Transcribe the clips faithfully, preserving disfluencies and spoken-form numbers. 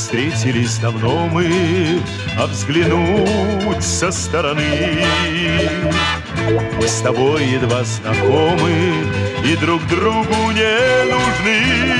встретились давно мы, а взглянуть со стороны. Мы с тобой едва знакомы и друг другу не нужны.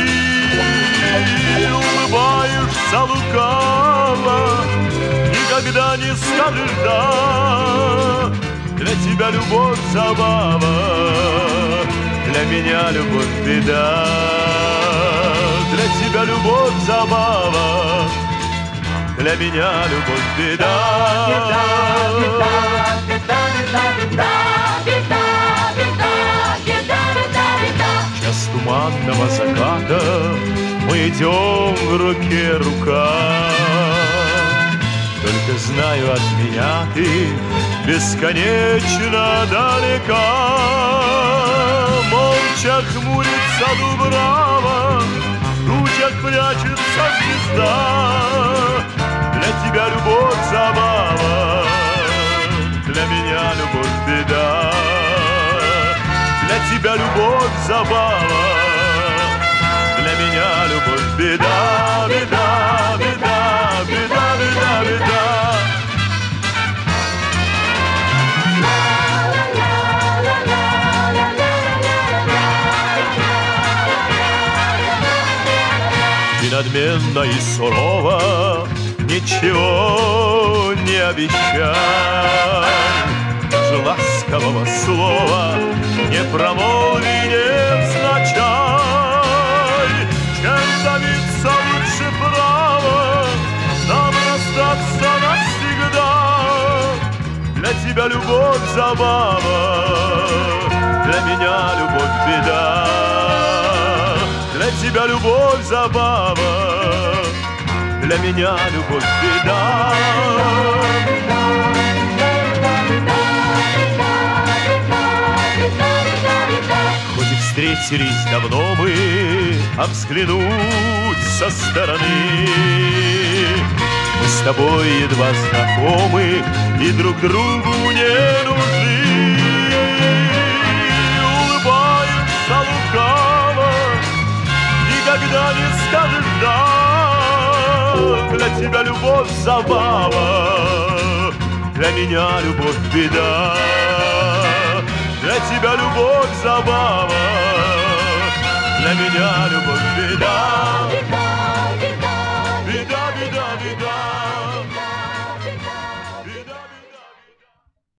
Улыбаешься лукаво, никогда не скажешь «да». Для тебя любовь забава, для меня любовь беда. Для тебя любовь забава, для меня любовь беда. Беда, беда, беда, беда, беда, беда, беда, беда, беда, беда. Час туманного заката, мы идем в руке рука. Только знаю, от меня ты бесконечно далека. Молча хмурится дубрава, в тучах прячется звезда. Для тебя любовь забава, для меня любовь беда. Для тебя любовь забава, для меня любовь беда, беда, беда, беда, беда, беда. И надменно и сурово ничего не обещай, даже ласкового слова не промолви, не взначай. Чем добиться лучше права нам расстаться навсегда. Для тебя любовь забава, для меня любовь беда. Для тебя любовь забава, для меня любовь беда. Хоть и встретились давно мы, а взглянуть со стороны. Мы с тобой едва знакомы и друг другу не нужны. Улыбаешься лукаво, никогда не скажешь «да». Для тебя любовь забава, для меня любовь беда. Для тебя любовь забава, для меня любовь беда.